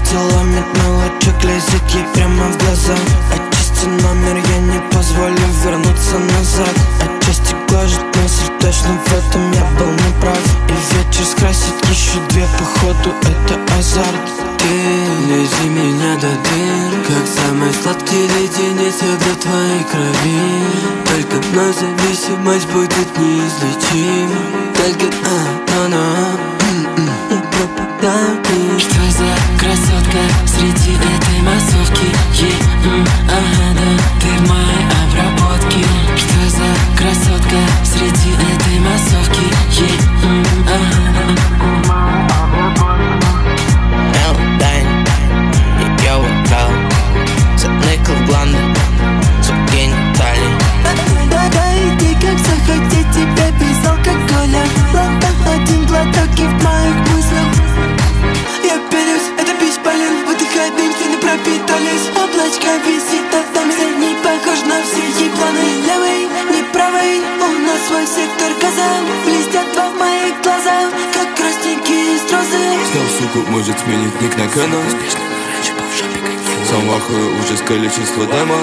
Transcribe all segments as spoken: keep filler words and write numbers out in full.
ломит, мелочек лезет ей прямо в глаза. Отчасти номер, я не позволю вернуться назад. Отчасти гложет мысль, точно в этом я был неправ. И вечер скрасит еще две, походу это азарт. Ты лези меня до дыр, как самый сладкий леденец, я до твоей крови. Только вновь зависимость будет неизлечима. Только а-на-на и пропадаю. Что за красотка среди этой массовки? Е-м, ага, да, ты в моей обработке. Что за красотка среди этой массовки? Е-м, ага, да, ты в моей обработке. Мелодайн, ее вокал, заникл в гланды, звук гениталий. Да-да, иди, как захотеть тебя без алкоголя. Ладно, один глоток и в моих мыслях я пенюсь, это бесполезно. Выдыхает дым, стены пропитались. Облачко висит, а там за ней похож на все ей планы. Левый, не правый, у нас свой сектор газа. Блестят два в моих глазах, как красненькие строзы. Снял, суку, может сменить ник на канал. Сам вахую ужас количества дамок.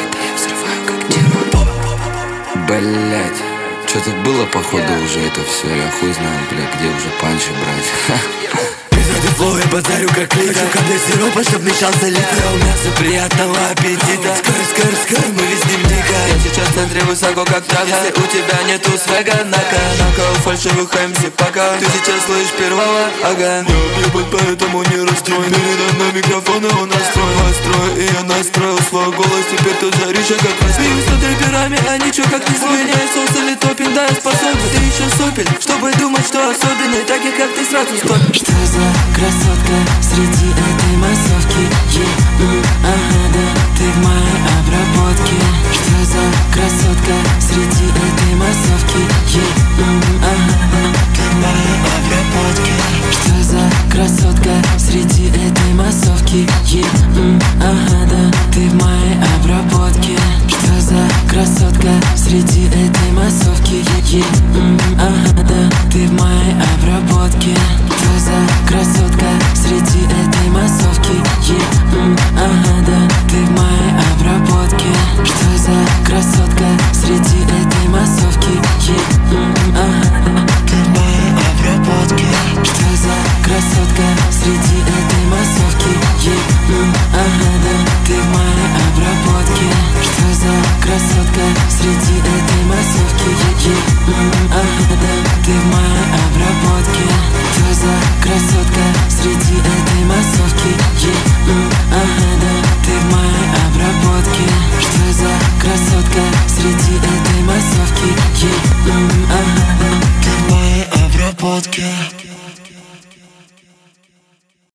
Блять, что тут было, походу, уже это все. Я хуй знаю, блядь, где уже панчи брать. Ты флоу, я базарю как лидер. Капля сиропа, чтоб мешался литр. У мяса приятного аппетита. Скр, скр, скр, мы весь дневника. Я сейчас в центре высоко, как трава. Если у тебя нету свега, нака нака у фальшивых эм си пока. Ты сейчас слышишь первого, ага. Я объебан, поэтому не расстроен. Передо мной микрофоны он настроил. Настрой, и я настроил свой голос. Теперь тут жаришь, как раз. Смеюсь над рэперами, а ничего как не свой. Я соус или топинг, да, я способен. Ты еще сопель, чтобы думать, что особенный. Так и как ты сразу стопишь. Что за красотка среди этой массовки? Е-м, ага, да, ты в моей обработке. Что за красотка среди этой массовки? Е-м, ага, да, ты в моей обработке. Что за красотка среди этой массовки? Е-м, ага, да, ты в моей обработке. Что за красотка среди этой массовки? Е-м, ага, да, ты в моей обработке. Что за красотка среди этой массовки? Е-м, ага, да, ты в моей обработке. Что за красотка среди этой массовки? Е-м, ага, да, ты в моей обработке. Что за красотка среди этой массовки? Е-м, ага, да, ты в моей обработке. Что за красотка среди этой массовки? Е-м, ага, да, ты в моей обработке. Что за красотка среди этой массовки? Е-м, ага, да, ты в моей обработке. Что за красотка среди этой массовки? Е-м, ага, да, ты в моей обработке.